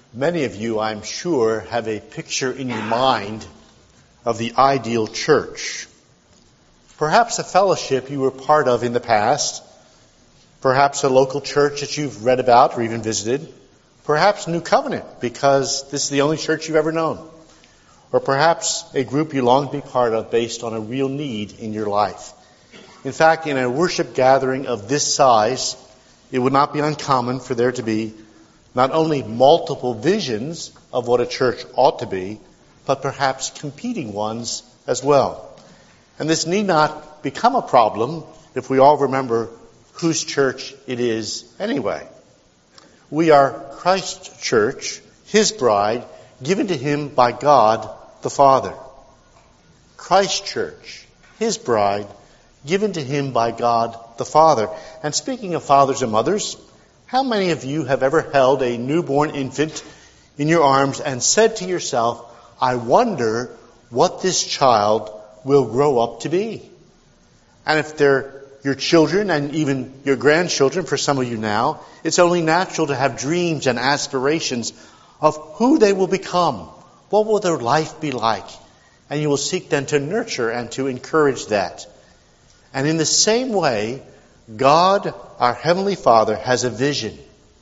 Many of you, I'm sure, have a picture in your mind of the ideal church. Perhaps a fellowship you were part of in the past. Perhaps a local church that you've read about or even visited. Perhaps New Covenant, because this is the only church you've ever known. Or perhaps a group you long to be part of based on a real need in your life. In fact, in a worship gathering of this size, it would not be uncommon for there to be not only multiple visions of what a church ought to be, but perhaps competing ones as well. And this need not become a problem if we all remember whose church it is anyway. We are Christ's church, His bride, given to Him by God the Father. Christ's church, His bride, given to Him by God the Father. And speaking of fathers and mothers, how many of you have ever held a newborn infant in your arms and said to yourself, I wonder what this child will grow up to be? And if they're your children and even your grandchildren, for some of you now, it's only natural to have dreams and aspirations of who they will become. What will their life be like? And you will seek then to nurture and to encourage that. And in the same way, God, our Heavenly Father, has a vision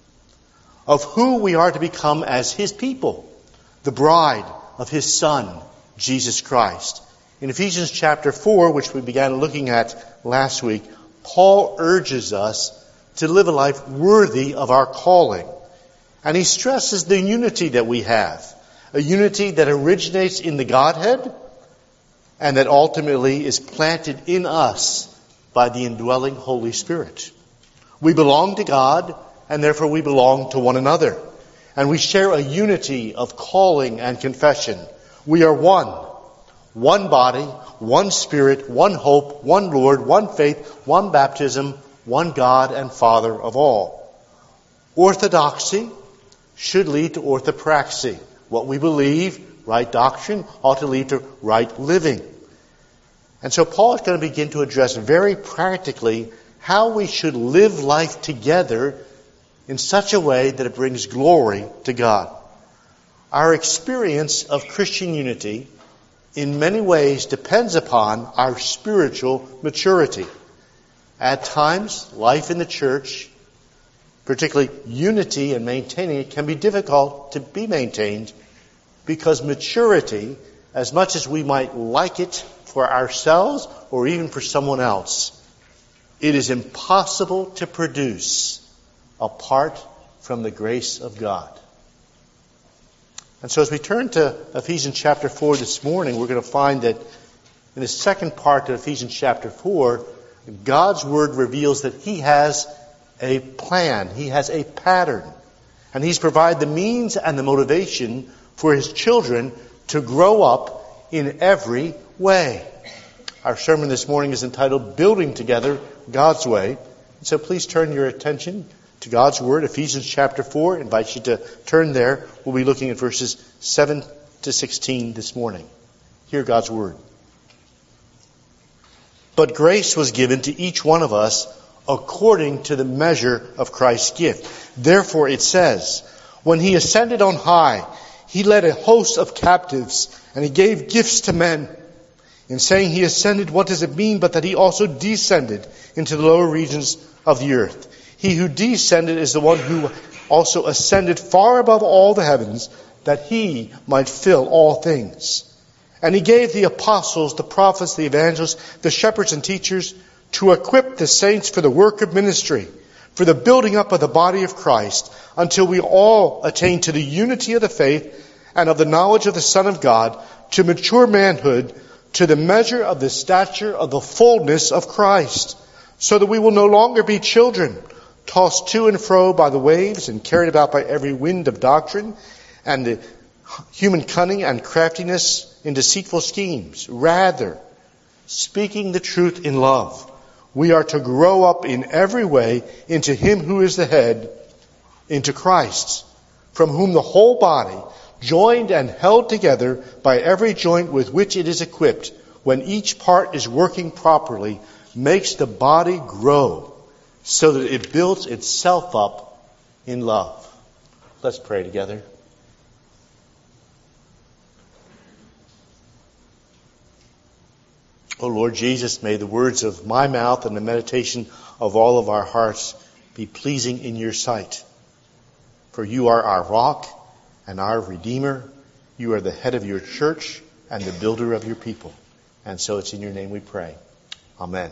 of who we are to become as His people, the bride of His Son, Jesus Christ. In Ephesians chapter 4, which we began looking at last week, Paul urges us to live a life worthy of our calling. And he stresses the unity that we have, a unity that originates in the Godhead and that ultimately is planted in us by the indwelling Holy Spirit. We belong to God, and therefore we belong to one another. And we share a unity of calling and confession. We are one body, one Spirit, one hope, one Lord, one faith, one baptism, one God and Father of all. Orthodoxy should lead to orthopraxy. What we believe, right doctrine, ought to lead to right living. And so Paul is going to begin to address very practically how we should live life together in such a way that it brings glory to God. Our experience of Christian unity in many ways depends upon our spiritual maturity. At times, life in the church, particularly unity and maintaining it, can be difficult to be maintained because maturity, as much as we might like it for ourselves or even for someone else, it is impossible to produce apart from the grace of God. And so as we turn to Ephesians chapter 4 this morning, we're going to find that in the second part of Ephesians chapter 4, God's Word reveals that He has a plan, He has a pattern, and He's provided the means and the motivation for His children to grow up in every way. Our sermon this morning is entitled Building Together God's Way. So please turn your attention to God's Word, Ephesians chapter 4. I invite you to turn there. We'll be looking at verses 7 to 16 this morning. Hear God's Word. But grace was given to each one of us according to the measure of Christ's gift. Therefore it says, when He ascended on high, He led a host of captives, and He gave gifts to men. In saying He ascended, what does it mean but that He also descended into the lower regions of the earth? He who descended is the one who also ascended far above all the heavens, that He might fill all things. And He gave the apostles, the prophets, the evangelists, the shepherds and teachers to equip the saints for the work of ministry, for the building up of the body of Christ, until we all attain to the unity of the faith and of the knowledge of the Son of God, to mature manhood, to the measure of the stature of the fullness of Christ, so that we will no longer be children, tossed to and fro by the waves and carried about by every wind of doctrine and the human cunning and craftiness in deceitful schemes. Rather, speaking the truth in love, we are to grow up in every way into Him who is the head, into Christ, from whom the whole body, joined and held together by every joint with which it is equipped, when each part is working properly, makes the body grow so that it builds itself up in love. Let's pray together. O Lord Jesus, may the words of my mouth and the meditation of all of our hearts be pleasing in your sight. For you are our rock and our Redeemer. You are the head of your church and the builder of your people. And so it's in your name we pray. Amen.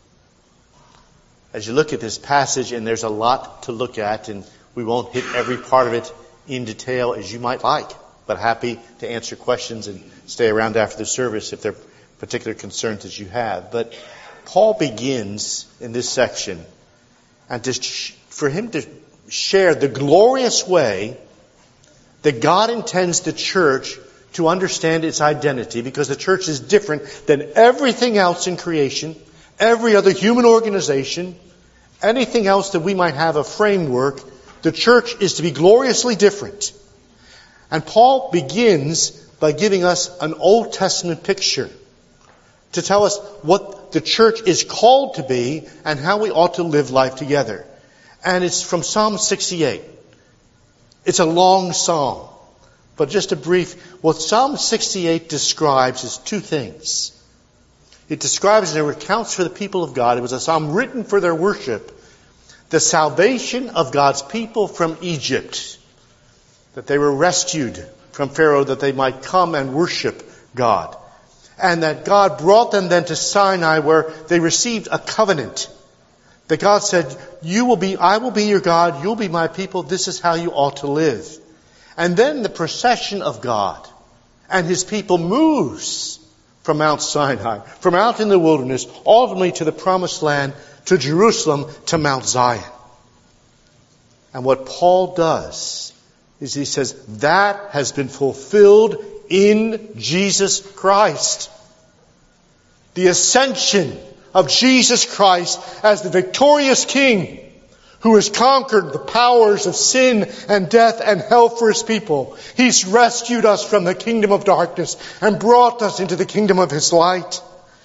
As you look at this passage, and there's a lot to look at, and we won't hit every part of it in detail as you might like, but happy to answer questions and stay around after the service if there are particular concerns that you have. But Paul begins in this section, and for him to share the glorious way that God intends the church to understand its identity, because the church is different than everything else in creation, every other human organization, anything else that we might have a framework. The church is to be gloriously different. And Paul begins by giving us an Old Testament picture to tell us what the church is called to be and how we ought to live life together. And it's from Psalm 68. It's a long psalm, but just a brief. What Psalm 68 describes is two things. It describes and it recounts for the people of God. It was a psalm written for their worship. The salvation of God's people from Egypt. That they were rescued from Pharaoh, that they might come and worship God. And that God brought them then to Sinai, where they received a covenant. That God said, I will be your God, you'll be my people, this is how you ought to live. And then the procession of God and His people moves from Mount Sinai, from out in the wilderness, ultimately to the promised land, to Jerusalem, to Mount Zion. And what Paul does is he says, that has been fulfilled in Jesus Christ. The ascension of Jesus Christ as the victorious King who has conquered the powers of sin and death and hell for His people. He's rescued us from the kingdom of darkness and brought us into the kingdom of His light.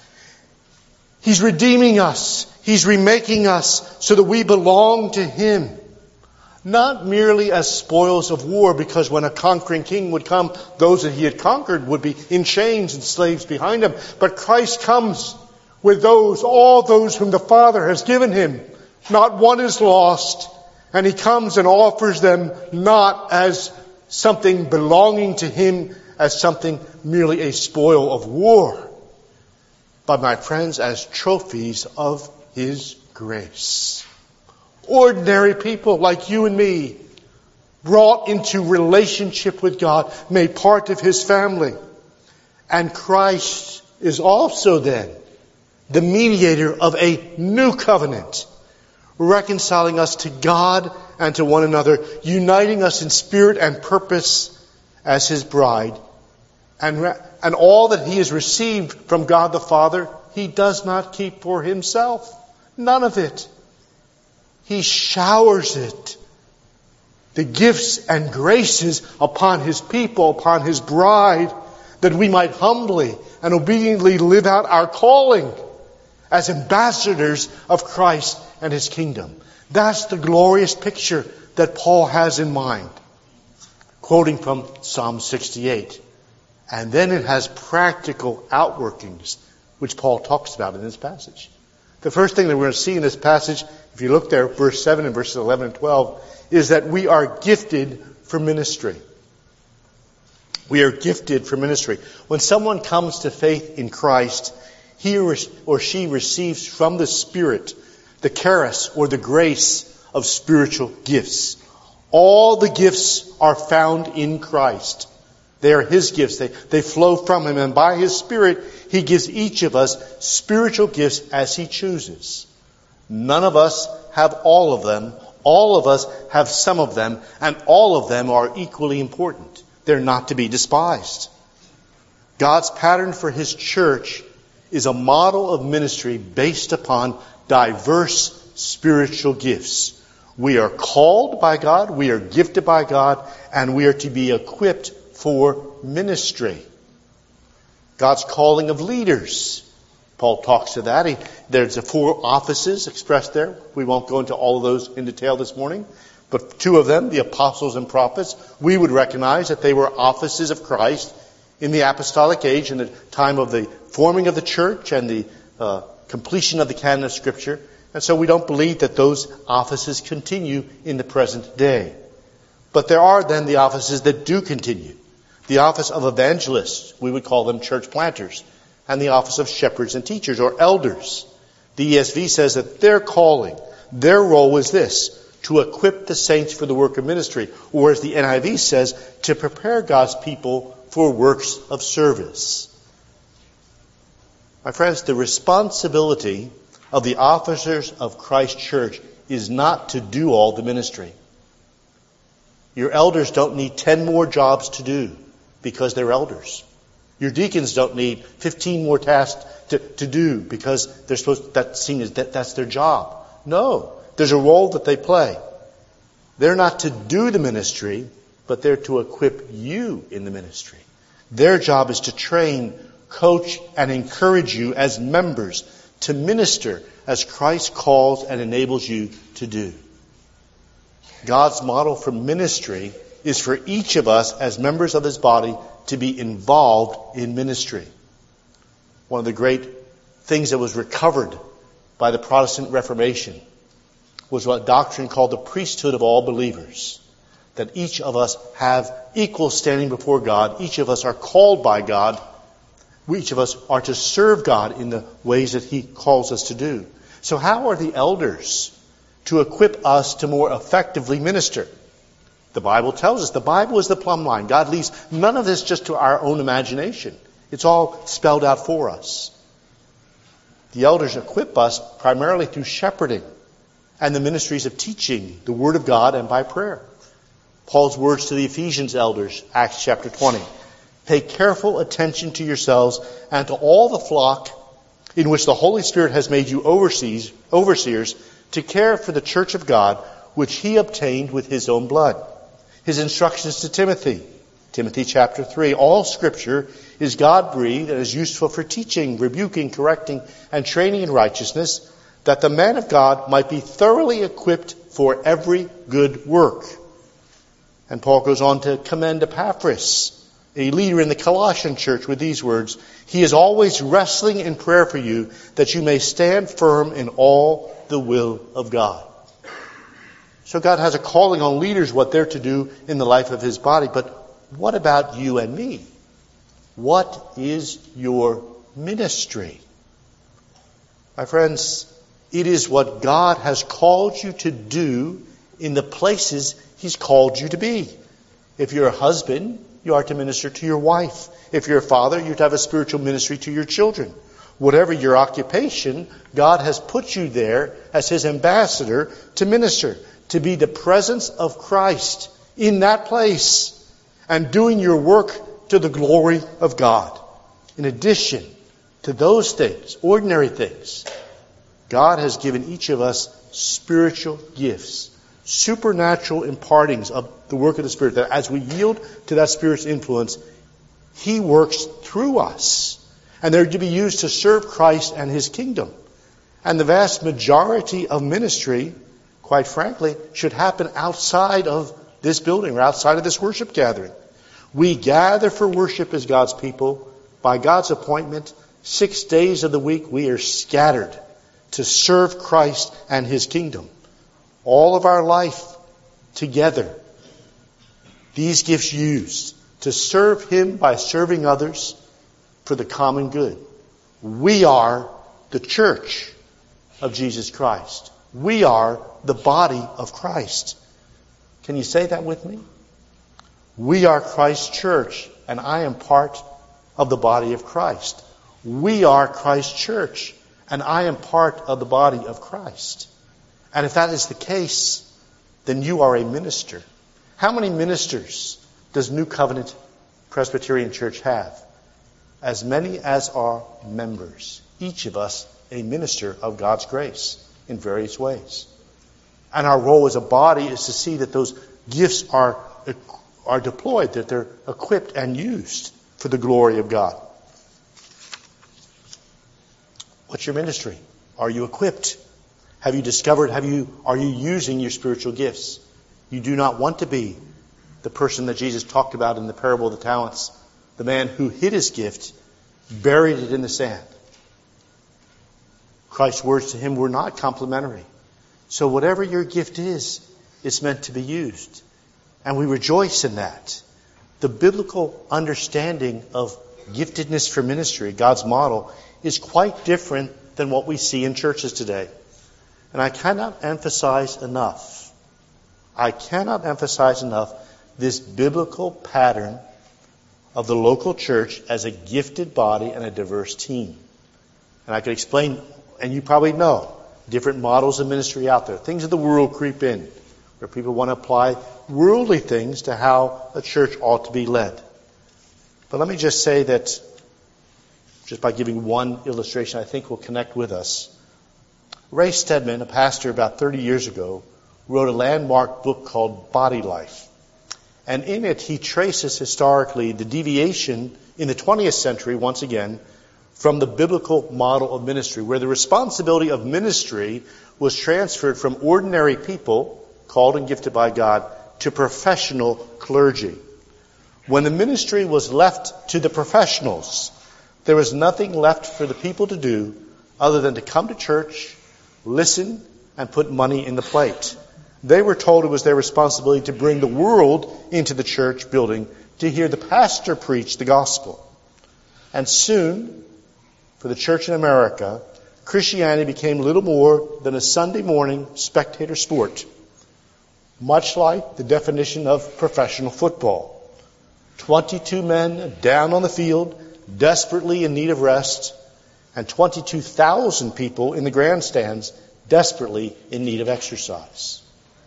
He's redeeming us. He's remaking us so that we belong to Him. Not merely as spoils of war, because when a conquering king would come, those that he had conquered would be in chains and slaves behind him. But Christ comes with all those whom the Father has given Him. Not one is lost. And He comes and offers them not as something belonging to Him, as something merely a spoil of war, but, my friends, as trophies of His grace. Ordinary people like you and me, brought into relationship with God, made part of His family. And Christ is also then the mediator of a new covenant, reconciling us to God and to one another, uniting us in spirit and purpose as His bride. And all that He has received from God the Father, He does not keep for Himself. None of it. He showers it, the gifts and graces, upon His people, upon His bride, that we might humbly and obediently live out our calling as ambassadors of Christ and His kingdom. That's the glorious picture that Paul has in mind, quoting from Psalm 68. And then it has practical outworkings, which Paul talks about in this passage. The first thing that we're going to see in this passage, if you look there, verse 7 and verses 11 and 12, is that we are gifted for ministry. We are gifted for ministry. When someone comes to faith in Christ, he or she receives from the Spirit the charis, or the grace of spiritual gifts. All the gifts are found in Christ. They are His gifts. They flow from Him. And by His Spirit, He gives each of us spiritual gifts as He chooses. None of us have all of them. All of us have some of them. And all of them are equally important. They're not to be despised. God's pattern for His church is a model of ministry based upon diverse spiritual gifts. We are called by God, we are gifted by God, and we are to be equipped for ministry. God's calling of leaders. Paul talks to that. There's the 4 offices expressed there. We won't go into all of those in detail this morning. But 2 of them, the apostles and prophets, we would recognize that they were offices of Christ in the apostolic age, in the time of the forming of the church and the completion of the canon of Scripture. And so we don't believe that those offices continue in the present day. But there are then the offices that do continue. The office of evangelists, we would call them church planters, and the office of shepherds and teachers, or elders. The ESV says that their calling, their role is this: to equip the saints for the work of ministry, or as the NIV says, to prepare God's people for works of service. My friends, the responsibility of the officers of Christ Church is not to do all the ministry. Your elders don't need 10 more jobs to do because they're elders. Your deacons don't need 15 more tasks to do because they're supposed that's their job. No, there's a role that they play. They're not to do the ministry, but they're to equip you in the ministry. Their job is to train, coach, and encourage you as members to minister as Christ calls and enables you to do. God's model for ministry is for each of us as members of His body to be involved in ministry. One of the great things that was recovered by the Protestant Reformation was what doctrine called the priesthood of all believers. That each of us have equal standing before God. Each of us are called by God. Each of us are to serve God in the ways that He calls us to do. So how are the elders to equip us to more effectively minister? The Bible tells us. The Bible is the plumb line. God leaves none of this just to our own imagination. It's all spelled out for us. The elders equip us primarily through shepherding and the ministries of teaching the Word of God and by prayer. Paul's words to the Ephesians elders, Acts chapter 20. Pay careful attention to yourselves and to all the flock in which the Holy Spirit has made you overseers to care for the church of God, which He obtained with His own blood. His instructions to Timothy, Timothy chapter 3. All Scripture is God-breathed and is useful for teaching, rebuking, correcting, and training in righteousness, that the man of God might be thoroughly equipped for every good work. And Paul goes on to commend Epaphras, a leader in the Colossian church, with these words: He is always wrestling in prayer for you, that you may stand firm in all the will of God. So God has a calling on leaders, what they're to do in the life of His body. But what about you and me? What is your ministry? My friends, it is what God has called you to do in the places He's called you to be. If you're a husband, you are to minister to your wife. If you're a father, you're to have a spiritual ministry to your children. Whatever your occupation, God has put you there as His ambassador to minister, to be the presence of Christ in that place and doing your work to the glory of God. In addition to those things, ordinary things, God has given each of us spiritual gifts, supernatural impartings of the work of the Spirit, that as we yield to that Spirit's influence, He works through us. And they're to be used to serve Christ and His kingdom. And the vast majority of ministry, quite frankly, should happen outside of this building or outside of this worship gathering. We gather for worship as God's people. By God's appointment, 6 days of the week we are scattered to serve Christ and His kingdom. All of our life together, these gifts used to serve Him by serving others for the common good. We are the church of Jesus Christ. We are the body of Christ. Can you say that with me? We are Christ's church, and I am part of the body of Christ. We are Christ's church, and I am part of the body of Christ. And if that is the case, then you are a minister. How many ministers does New Covenant Presbyterian Church have? As many as are members. Each of us a minister of God's grace in various ways. And our role as a body is to see that those gifts are deployed, that they're equipped and used for the glory of God. What's your ministry? Are you equipped? Have you discovered, are you using your spiritual gifts? You do not want to be the person that Jesus talked about in the parable of the talents, the man who hid his gift, buried it in the sand. Christ's words to him were not complimentary. So whatever your gift is, it's meant to be used. And we rejoice in that. The biblical understanding of giftedness for ministry, God's model, is quite different than what we see in churches today. And I cannot emphasize enough this biblical pattern of the local church as a gifted body and a diverse team. And I could explain, and you probably know, different models of ministry out there. Things of the world creep in, where people want to apply worldly things to how a church ought to be led. But let me just say that, just by giving one illustration I think will connect with us. Ray Stedman, a pastor about 30 years ago, wrote a landmark book called Body Life. And in it, he traces historically the deviation in the 20th century, once again, from the biblical model of ministry, where the responsibility of ministry was transferred from ordinary people, called and gifted by God, to professional clergy. When the ministry was left to the professionals, there was nothing left for the people to do other than to come to church, listen, and put money in the plate. They were told it was their responsibility to bring the world into the church building to hear the pastor preach the gospel. And soon, for the church in America, Christianity became little more than a Sunday morning spectator sport, much like the definition of professional football. 22 men down on the field, desperately in need of rest, and 22,000 people in the grandstands, desperately in need of exercise.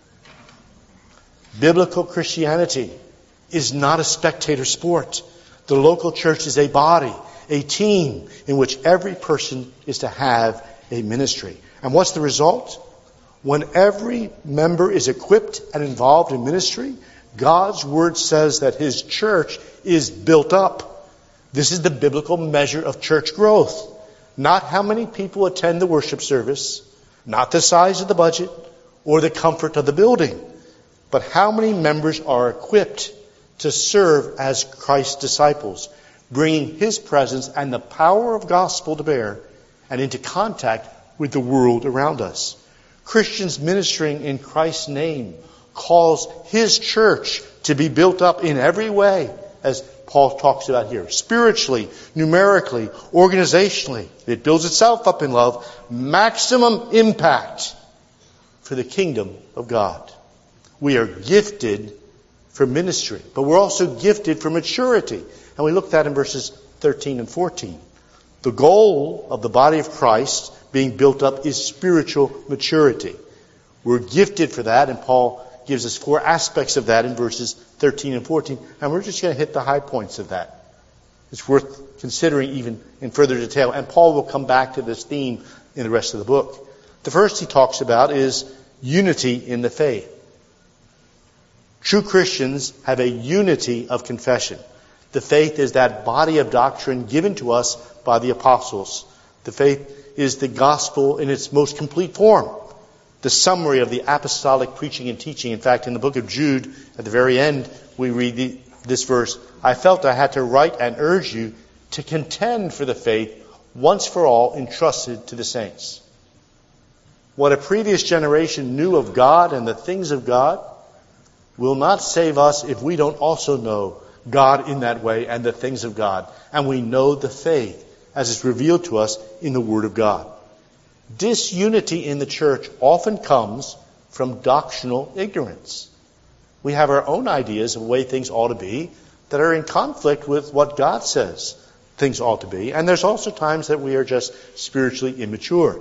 Biblical Christianity is not a spectator sport. The local church is a body, a team in which every person is to have a ministry. And what's the result? When every member is equipped and involved in ministry, God's Word says that His church is built up. This is the biblical measure of church growth. Not how many people attend the worship service, not the size of the budget or the comfort of the building, but how many members are equipped to serve as Christ's disciples, bringing His presence and the power of gospel to bear and into contact with the world around us. Christians ministering in Christ's name calls His church to be built up in every way, as Paul talks about here. Spiritually, numerically, organizationally. It builds itself up in love. Maximum impact for the kingdom of God. We are gifted for ministry, but we're also gifted for maturity. And we looked at in verses 13 and 14. The goal of the body of Christ being built up is spiritual maturity. We're gifted for that, and Paul gives us 4 aspects of that in verses 13 and 14. And we're just going to hit the high points of that. It's worth considering even in further detail. And Paul will come back to this theme in the rest of the book. The first he talks about is unity in the faith. True Christians have a unity of confession. The faith is that body of doctrine given to us by the apostles. The faith is the gospel in its most complete form. The summary of the apostolic preaching and teaching. In fact, in the book of Jude, at the very end, we read this verse, I felt I had to write and urge you to contend for the faith once for all entrusted to the saints. What a previous generation knew of God and the things of God will not save us if we don't also know God in that way and the things of God. And we know the faith as it's revealed to us in the Word of God. Disunity in the church often comes from doctrinal ignorance. We have our own ideas of the way things ought to be that are in conflict with what God says things ought to be. And there's also times that we are just spiritually immature.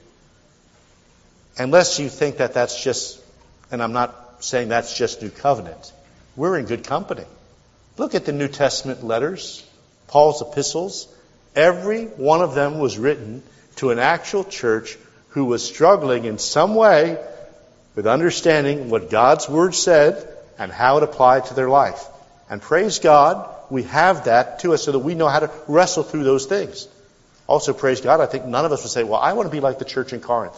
Unless you think that that's just, and I'm not saying that's just New Covenant, we're in good company. Look at the New Testament letters, Paul's epistles. Every one of them was written to an actual church who was struggling in some way with understanding what God's Word said and how it applied to their life. And praise God, we have that to us so that we know how to wrestle through those things. Also, praise God, I think none of us would say, well, I want to be like the church in Corinth.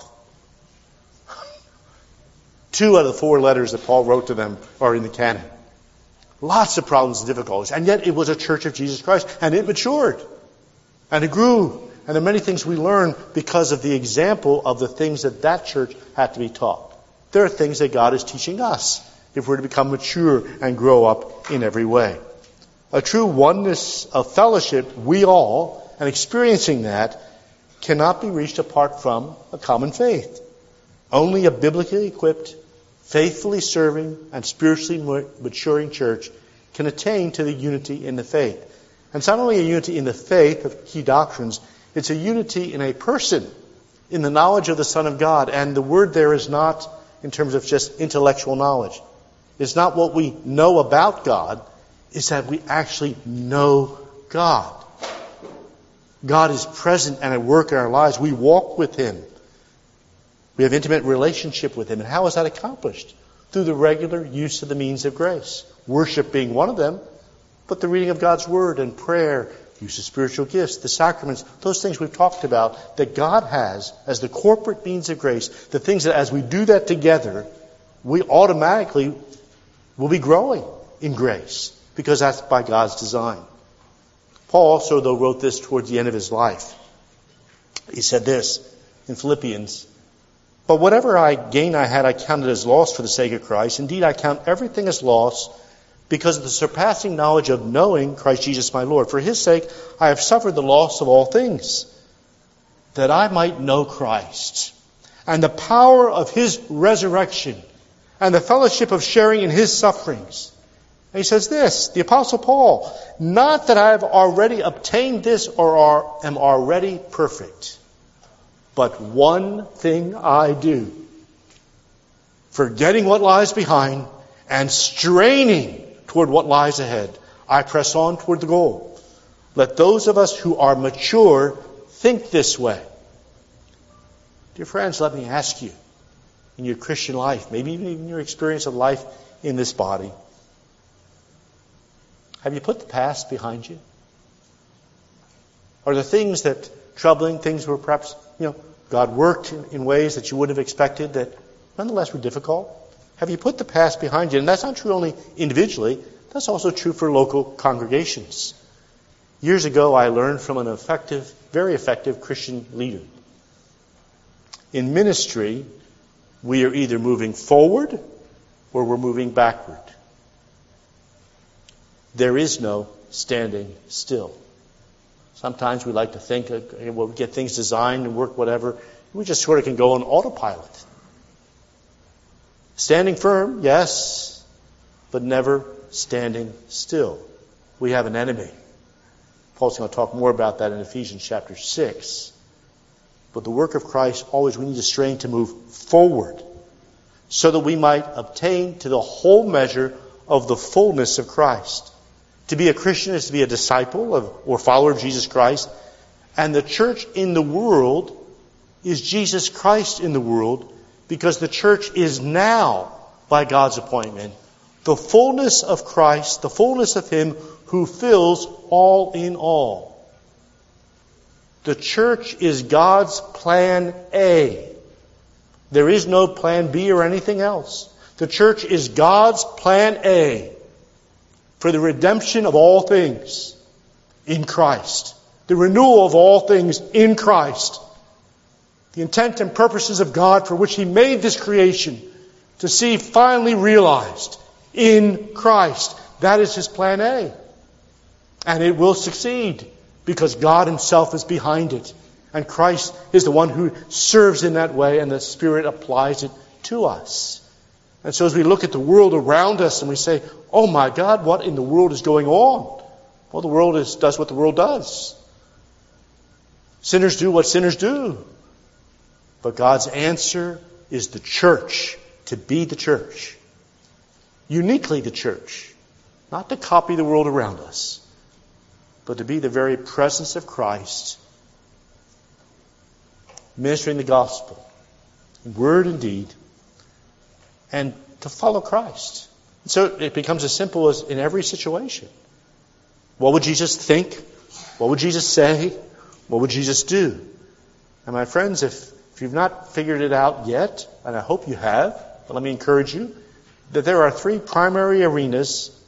2 out of the 4 letters that Paul wrote to them are in the canon. Lots of problems and difficulties. And yet it was a church of Jesus Christ. And it matured. And it grew. And there are many things we learn because of the example of the things that church had to be taught. There are things that God is teaching us if we're to become mature and grow up in every way. A true oneness of fellowship, we all, and experiencing that, cannot be reached apart from a common faith. Only a biblically equipped, faithfully serving, and spiritually maturing church can attain to the unity in the faith. And it's not only a unity in the faith of key doctrines, it's a unity in a person, in the knowledge of the Son of God. And the word there is not in terms of just intellectual knowledge. It's not what we know about God, it's that we actually know God. God is present and at work in our lives. We walk with Him. We have intimate relationship with Him. And how is that accomplished? Through the regular use of the means of grace. Worship being one of them, but the reading of God's Word and prayer, use of spiritual gifts, the sacraments, those things we've talked about that God has as the corporate means of grace, the things that as we do that together, we automatically will be growing in grace because that's by God's design. Paul also, though, wrote this towards the end of his life. He said this in Philippians, "But whatever gain I had, I counted as loss for the sake of Christ. Indeed, I count everything as loss because of the surpassing knowledge of knowing Christ Jesus my Lord. For His sake, I have suffered the loss of all things, that I might know Christ, and the power of His resurrection, and the fellowship of sharing in His sufferings." And he says this, the Apostle Paul, "Not that I have already obtained this or am already perfect, but one thing I do, forgetting what lies behind and straining toward what lies ahead, I press on toward the goal. Let those of us who are mature think this way." Dear friends, let me ask you, in your Christian life, maybe even in your experience of life in this body, have you put the past behind you? Are there things that troubling, things where perhaps, God worked in ways that you wouldn't have expected that nonetheless were difficult? Have you put the past behind you? And that's not true only individually, that's also true for local congregations. Years ago, I learned from an effective, very effective Christian leader. In ministry, we are either moving forward or we're moving backward. There is no standing still. Sometimes we like to think, we'll get things designed and work whatever. We just sort of can go on autopilot. Standing firm, yes, but never standing still. We have an enemy. Paul's going to talk more about that in Ephesians chapter 6. But the work of Christ, always we need to strain to move forward so that we might obtain to the whole measure of the fullness of Christ. To be a Christian is to be a disciple or follower of Jesus Christ. And the church in the world is Jesus Christ in the world, because the church is now, by God's appointment, the fullness of Christ, the fullness of Him who fills all in all. The church is God's plan A. There is no plan B or anything else. The church is God's plan A for the redemption of all things in Christ. The renewal of all things in Christ. The intent and purposes of God for which He made this creation to see finally realized in Christ. That is His plan A. And it will succeed because God Himself is behind it. And Christ is the one who serves in that way, and the Spirit applies it to us. And so as we look at the world around us and we say, "Oh my God, what in the world is going on?" Well, the world does what the world does. Sinners do what sinners do. But God's answer is the church, to be the church. Uniquely the church. Not to copy the world around us, but to be the very presence of Christ, ministering the gospel, in word and deed, and to follow Christ. And so it becomes as simple as in every situation. What would Jesus think? What would Jesus say? What would Jesus do? And my friends, if you've not figured it out yet, and I hope you have, but let me encourage you, that there are three primary arenas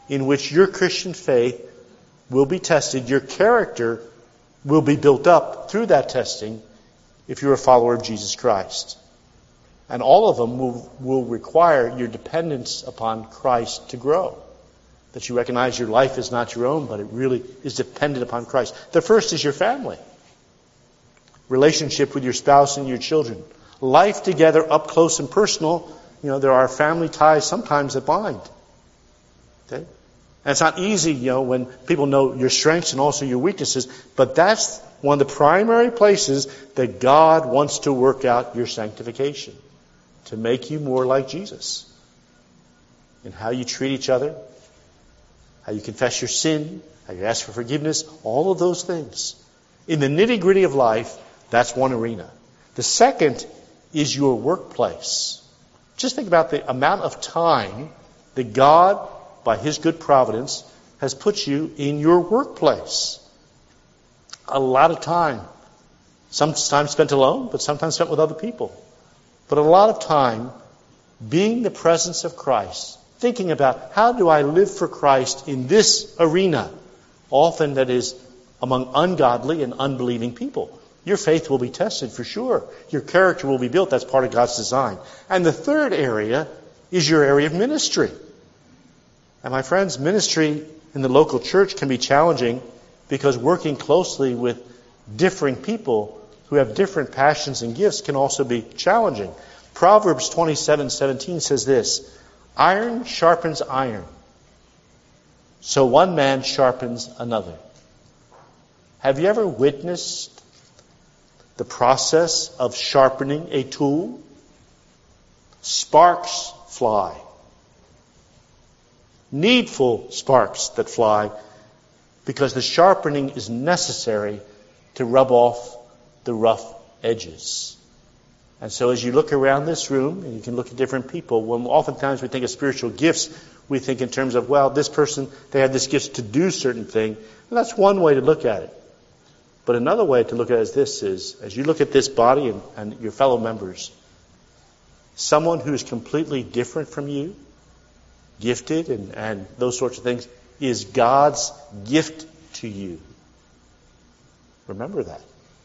in which your Christian faith will be tested. Your character will be built up through that testing if you're a follower of Jesus Christ. And all of them will require your dependence upon Christ to grow. That you recognize your life is not your own, but it really is dependent upon Christ. The first is your family. Relationship with your spouse and your children. Life together up close and personal. There are family ties sometimes that bind. Okay? And it's not easy, when people know your strengths and also your weaknesses, but that's one of the primary places that God wants to work out your sanctification, to make you more like Jesus. In how you treat each other, how you confess your sin, how you ask for forgiveness, all of those things. In the nitty-gritty of life, that's one arena. The second is your workplace. Just think about the amount of time that God, by His good providence, has put you in your workplace. A lot of time. Sometimes spent alone, but sometimes spent with other people. But a lot of time being the presence of Christ. Thinking about, how do I live for Christ in this arena? Often that is among ungodly and unbelieving people. Your faith will be tested for sure. Your character will be built. That's part of God's design. And the third area is your area of ministry. And my friends, ministry in the local church can be challenging because working closely with differing people who have different passions and gifts can also be challenging. Proverbs 27:17 says this, "Iron sharpens iron, so one man sharpens another." Have you ever witnessed the process of sharpening a tool? Sparks fly. Needful sparks that fly because the sharpening is necessary to rub off the rough edges. And so as you look around this room, and you can look at different people, when oftentimes we think of spiritual gifts, we think in terms of, well, this person, they have this gift to do certain thing. And that's one way to look at it. But another way to look at it is, as you look at this body and your fellow members, someone who is completely different from you, gifted and those sorts of things, is God's gift to you. Remember that.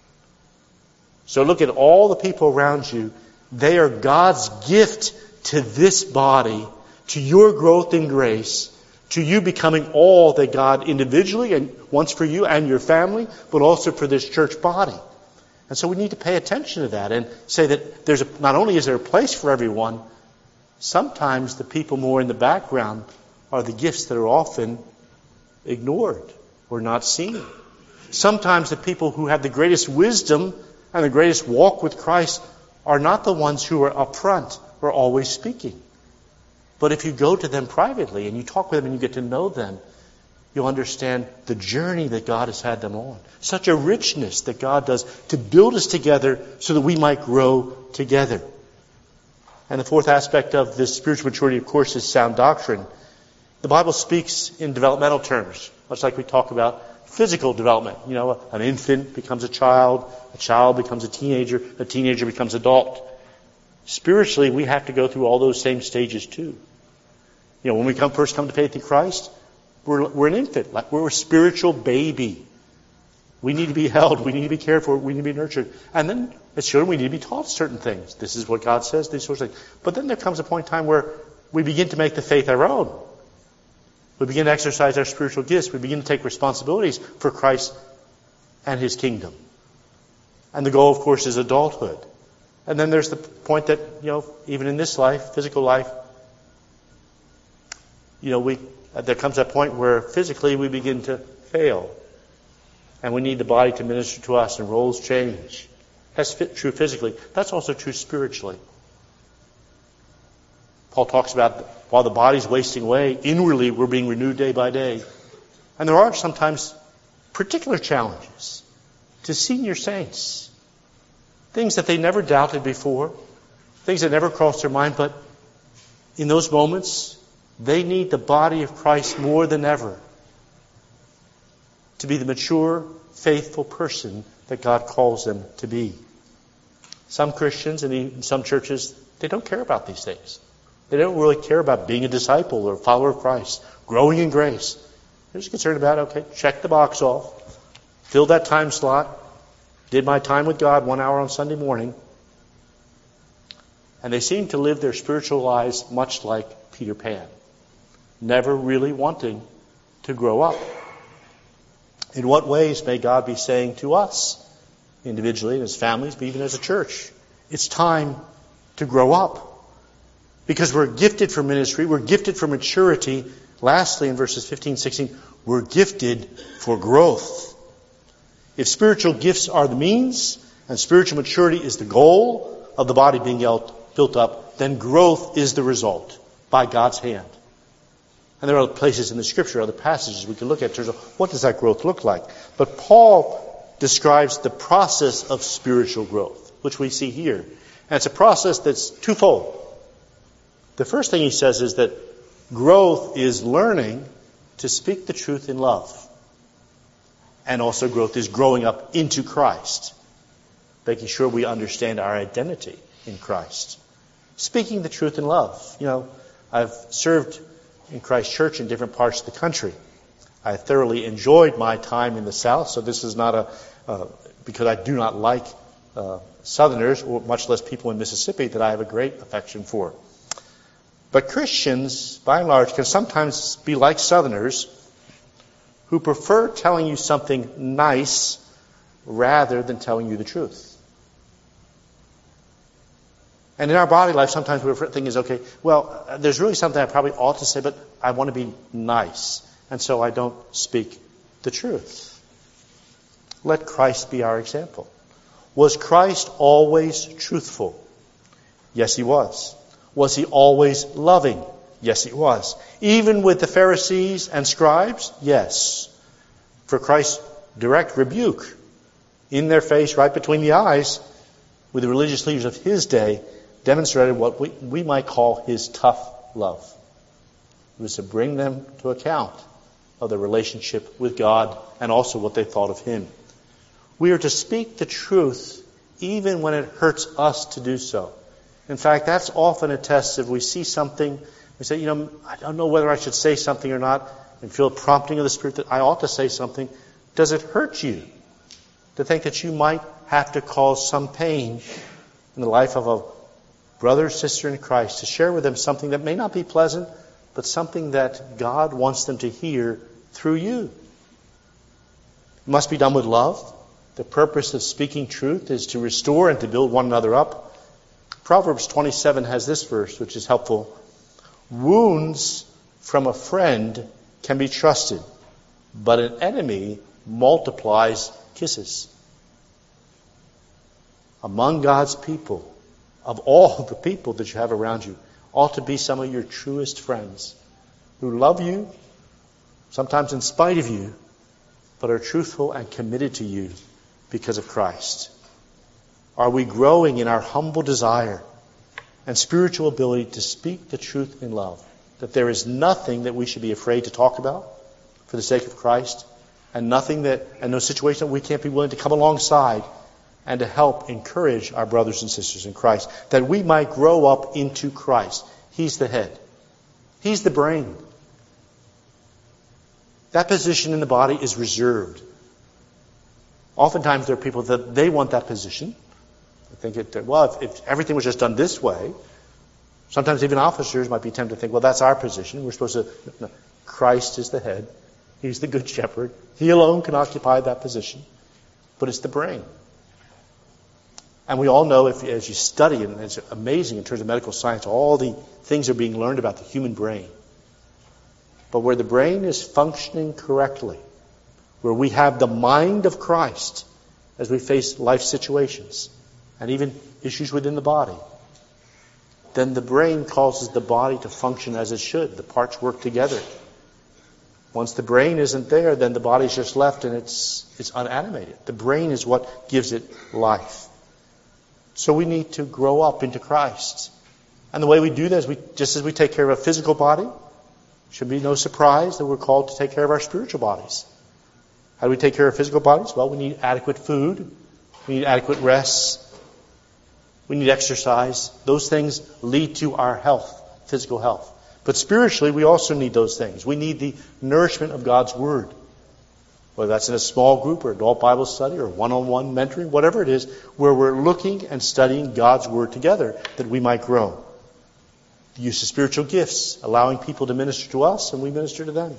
So look at all the people around you. They are God's gift to this body, to your growth in grace, to you becoming all that God individually and wants for you and your family, but also for this church body. And so we need to pay attention to that and say that not only is there a place for everyone, sometimes the people more in the background are the gifts that are often ignored or not seen. Sometimes the people who have the greatest wisdom and the greatest walk with Christ are not the ones who are up front or always speaking. But if you go to them privately and you talk with them and you get to know them, you'll understand the journey that God has had them on. Such a richness that God does to build us together so that we might grow together. And the fourth aspect of this spiritual maturity, of course, is sound doctrine. The Bible speaks in developmental terms, much like we talk about physical development. An infant becomes a child becomes a teenager becomes adult. Spiritually, we have to go through all those same stages too. When we first come to faith in Christ, we're an infant. We're a spiritual baby. We need to be held. We need to be cared for. We need to be nurtured. And then, as children, we need to be taught certain things. This is what God says, these sorts of things. But then there comes a point in time where we begin to make the faith our own. We begin to exercise our spiritual gifts. We begin to take responsibilities for Christ and His kingdom. And the goal, of course, is adulthood. And then there's the point that, even in this life, physical life, there comes that point where physically we begin to fail. And we need the body to minister to us, and roles change. That's true physically. That's also true spiritually. Paul talks about while the body's wasting away, inwardly we're being renewed day by day. And there are sometimes particular challenges to senior saints. Things that they never doubted before. Things that never crossed their mind. But in those moments, they need the body of Christ more than ever to be the mature, faithful person that God calls them to be. Some Christians and in some churches, they don't care about these things. They don't really care about being a disciple or a follower of Christ, growing in grace. They're just concerned about, okay, check the box off, fill that time slot, did my time with God 1 hour on Sunday morning. And they seem to live their spiritual lives much like Peter Pan, never really wanting to grow up. In what ways may God be saying to us, individually and as families, but even as a church, it's time to grow up? Because we're gifted for ministry, we're gifted for maturity. Lastly, in verses 15, 16, we're gifted for growth. If spiritual gifts are the means, and spiritual maturity is the goal of the body being built up, then growth is the result by God's hand. And there are other places in the Scripture, other passages we can look at in terms of what does that growth look like. But Paul describes the process of spiritual growth, which we see here. And it's a process that's twofold. The first thing he says is that growth is learning to speak the truth in love. And also growth is growing up into Christ, making sure we understand our identity in Christ. Speaking the truth in love. You know, I've served in Christ Church in different parts of the country. I thoroughly enjoyed my time in the South, so this is not because I do not like Southerners, or much less people in Mississippi, that I have a great affection for. But Christians, by and large, can sometimes be like Southerners who prefer telling you something nice rather than telling you the truth. And in our body life, sometimes we're thinking is, okay, well, there's really something I probably ought to say, but I want to be nice. And so I don't speak the truth. Let Christ be our example. Was Christ always truthful? Yes, he was. Was he always loving? Yes, he was. Even with the Pharisees and scribes? Yes. For Christ's direct rebuke in their face, right between the eyes, with the religious leaders of his day, demonstrated what we might call his tough love. It was to bring them to account of their relationship with God and also what they thought of him. We are to speak the truth even when it hurts us to do so. In fact, that's often a test. If we see something, we say, I don't know whether I should say something or not, and feel a prompting of the Spirit that I ought to say something. Does it hurt you to think that you might have to cause some pain in the life of a brother or sister in Christ, to share with them something that may not be pleasant, but something that God wants them to hear through you? It must be done with love. The purpose of speaking truth is to restore and to build one another up. Proverbs 27 has this verse, which is helpful. Wounds from a friend can be trusted, but an enemy multiplies kisses. Among God's people, of all the people that you have around you, ought to be some of your truest friends who love you, sometimes in spite of you, but are truthful and committed to you because of Christ. Are we growing in our humble desire and spiritual ability to speak the truth in love? That there is nothing that we should be afraid to talk about for the sake of Christ, and no situation that we can't be willing to come alongside and to help encourage our brothers and sisters in Christ, that we might grow up into Christ. He's the head. He's the brain. That position in the body is reserved. Oftentimes there are people that they want that position. They think if everything was just done this way, sometimes even officers might be tempted to think, well, that's our position. We're supposed to... No. Christ is the head. He's the good shepherd. He alone can occupy that position. But it's the brain. And we all know, as you study, and it's amazing in terms of medical science, all the things are being learned about the human brain. But where the brain is functioning correctly, where we have the mind of Christ as we face life situations and even issues within the body, then the brain causes the body to function as it should. The parts work together. Once the brain isn't there, then the body's just left and it's unanimated. The brain is what gives it life. So we need to grow up into Christ. And the way we do that is just as we take care of a physical body, should be no surprise that we're called to take care of our spiritual bodies. How do we take care of physical bodies? Well, we need adequate food. We need adequate rest. We need exercise. Those things lead to our health. physical health. But spiritually, we also need those things. We need the nourishment of God's Word. Whether that's in a small group or adult Bible study or one-on-one mentoring, whatever it is, where we're looking and studying God's Word together that we might grow. The use of spiritual gifts, allowing people to minister to us and we minister to them.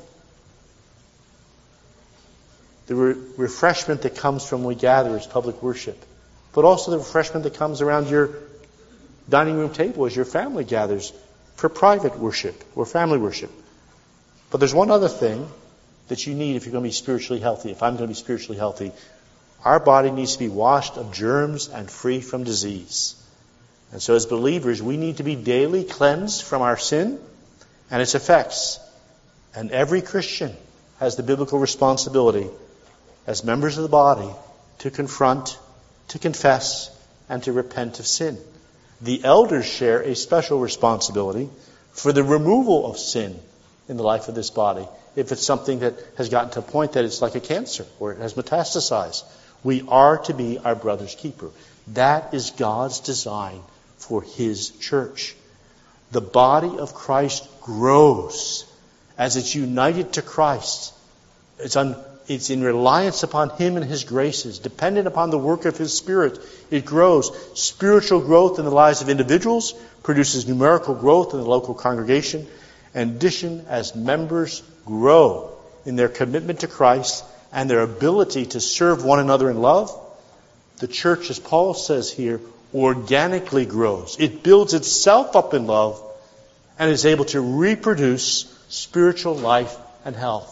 The refreshment that comes from when we gather as public worship, but also the refreshment that comes around your dining room table as your family gathers for private worship or family worship. But there's one other thing that you need if you're going to be spiritually healthy. If I'm going to be spiritually healthy, our body needs to be washed of germs and free from disease. And so as believers, we need to be daily cleansed from our sin and its effects. And every Christian has the biblical responsibility as members of the body to confront, to confess, and to repent of sin. The elders share a special responsibility for the removal of sin in the life of this body. If it's something that has gotten to a point that it's like a cancer or it has metastasized, we are to be our brother's keeper. That is God's design for His church. The body of Christ grows as it's united to Christ. It's in reliance upon Him and His graces, dependent upon the work of His Spirit. It grows. Spiritual growth in the lives of individuals produces numerical growth in the local congregation. In addition, as members grow in their commitment to Christ and their ability to serve one another in love, the church, as Paul says here, organically grows. It builds itself up in love and is able to reproduce spiritual life and health.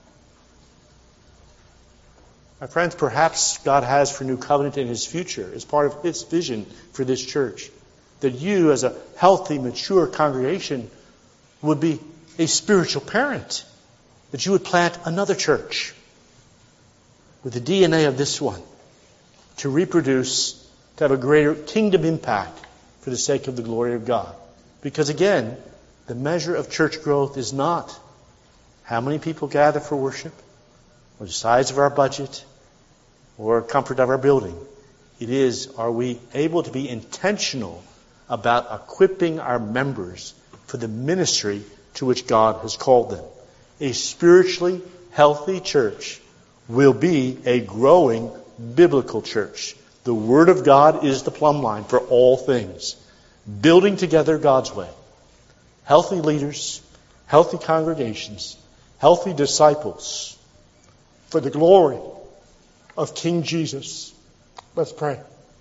My friends, perhaps God has for New Covenant in His future as part of His vision for this church, that you as a healthy, mature congregation would be a spiritual parent, that you would plant another church with the DNA of this one to reproduce, to have a greater kingdom impact for the sake of the glory of God. Because again, the measure of church growth is not how many people gather for worship, or the size of our budget, or comfort of our building. It is, are we able to be intentional about equipping our members for the ministry to which God has called them? A spiritually healthy church will be a growing biblical church. The Word of God is the plumb line for all things. Building together God's way. Healthy leaders, healthy congregations, healthy disciples for the glory of King Jesus. Let's pray.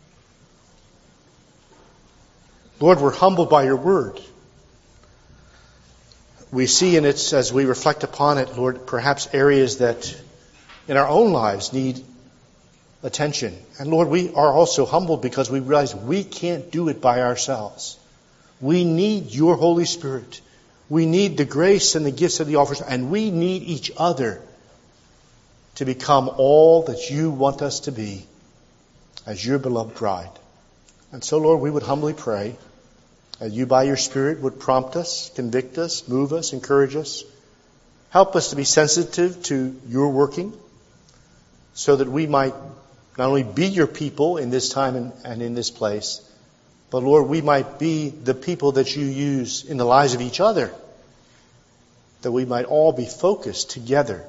Lord, we're humbled by your word. We see in it, as we reflect upon it, Lord, perhaps areas that in our own lives need attention. And Lord, we are also humbled because we realize we can't do it by ourselves. We need your Holy Spirit. We need the grace and the gifts that He offers, and we need each other to become all that you want us to be as your beloved bride. And so, Lord, we would humbly pray that you by your Spirit would prompt us, convict us, move us, encourage us. Help us to be sensitive to your working so that we might not only be your people in this time and in this place, but Lord, we might be the people that you use in the lives of each other, that we might all be focused together,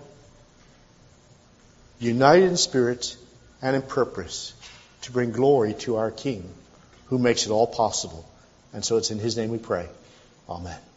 united in spirit and in purpose, to bring glory to our King, who makes it all possible. And so it's in His name we pray. Amen.